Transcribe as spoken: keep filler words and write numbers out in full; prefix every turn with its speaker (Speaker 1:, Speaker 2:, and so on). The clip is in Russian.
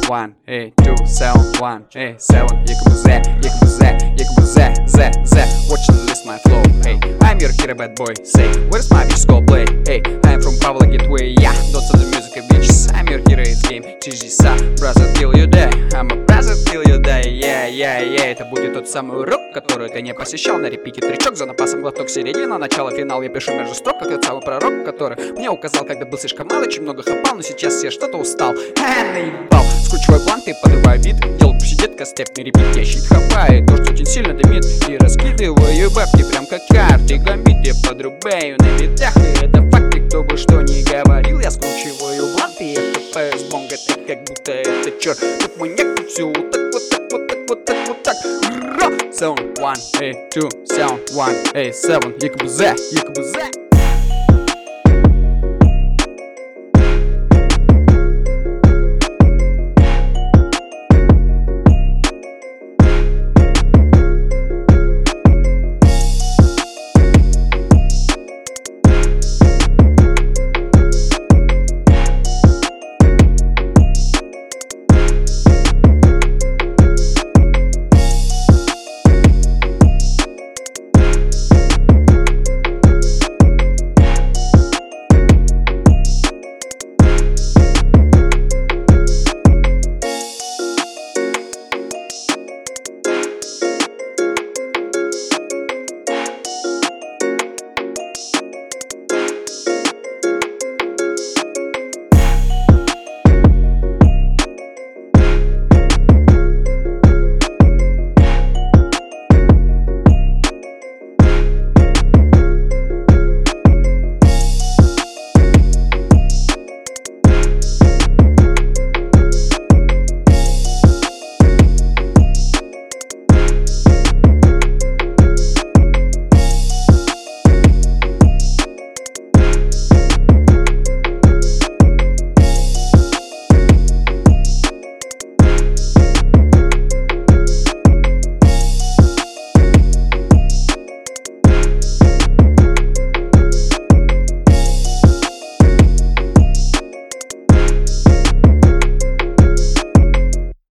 Speaker 1: one, eight, two, seven, one, eight, seven, якобы Z, якобы Z, якобы Z, Z, Z. Watch and list my flow, hey. I'm your hero, bad boy, say, where's my bitch go play, hey. I'm from Pavla Gateway, yeah, don't sell the music of bitches. I'm your hero, it's game, Ти Джи Са, brother, till you die. I'm a brother, till you die, yeah, yeah, yeah. Это будет тот самый урок, который ты не посещал. На репите тречок, за напасом глоток, середина, начало, финал. Я пишу между строк, как тот самый пророк, который мне указал, когда был слишком мало, очень много хапал, но сейчас я что-то устал. Ха, наебал. Скручиваю бланты, подрываю бит, делаю пощадетка, степ на репит, я щит хапаю, дождь очень сильно дымит, и раскидываю бабки прям как карты, гамбит, я подрубаю на битах, и это факты, кто бы что ни говорил, я скручиваю бланты, я хапаю с бонга, так как будто это черт, тут маньяк, тут все вот так, вот так, вот так, вот так, вот так. Seven, one, eight, two, seven, one, eight, seven, якобы Z, якобы Z.